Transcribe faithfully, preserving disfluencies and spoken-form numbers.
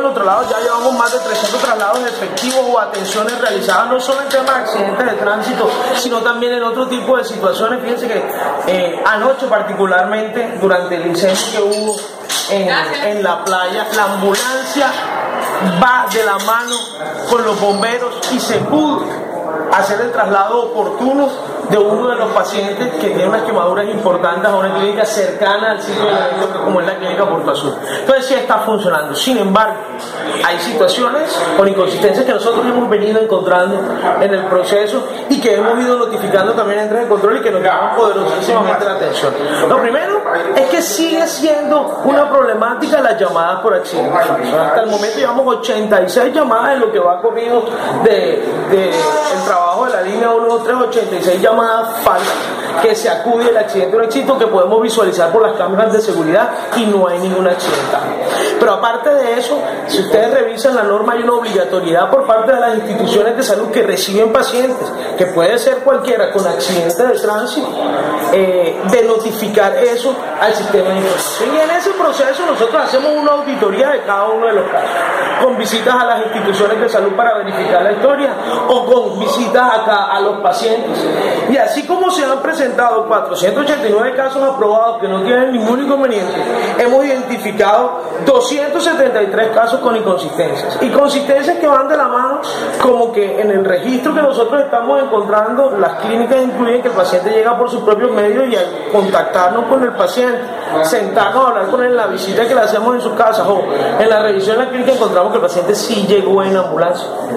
los traslados, ya llevamos más de trescientos traslados efectivos o atenciones realizadas, no solo en temas de accidentes de tránsito, sino también en otro tipo de situaciones. Fíjense que eh, anoche particularmente, durante el incendio que hubo en, en la playa, la ambulancia va de la mano con los bomberos y se pudo hacer el traslado oportuno de uno de los pacientes que tiene unas quemaduras importantes a una clínica cercana al sitio del evento, como es la clínica Puerto Azul. Entonces sí está funcionando. Sin embargo, hay situaciones con inconsistencias que nosotros hemos venido encontrando en el proceso y que hemos ido notificando también en el control y que nos llaman poderosísimamente la atención. Lo primero es que sigue siendo una problemática las llamadas por accidentes. Hasta el momento llevamos ochenta y seis llamadas en lo que va corrido de, de el trabajo de la línea uno dos tres, ochenta y seis llamadas falsas que se acude el accidente o éxito que podemos visualizar por las cámaras de seguridad y no hay ningún accidente. Pero aparte de eso, si ustedes revisan la norma, hay una obligatoriedad por parte de las instituciones de salud que reciben pacientes, que puede ser cualquiera con accidente de tránsito, eh, de notificar eso al sistema de información. Y en ese proceso nosotros hacemos una auditoría de cada uno de los casos, con visitas a las instituciones de salud para verificar la historia o con visitas acá a los pacientes. Y así como se han presentado cuatrocientos ochenta y nueve casos aprobados que no tienen ningún inconveniente, hemos identificado doscientos setenta y tres casos con inconsistencias. Inconsistencias que van de la mano, como que en el registro que nosotros estamos encontrando, las clínicas incluyen que el paciente llega por sus propios medios y al contactarnos con el paciente, sentarnos a hablar con él en la visita que le hacemos en sus casas o en la revisión de la clínica, encontramos que el paciente sí llegó en ambulancia.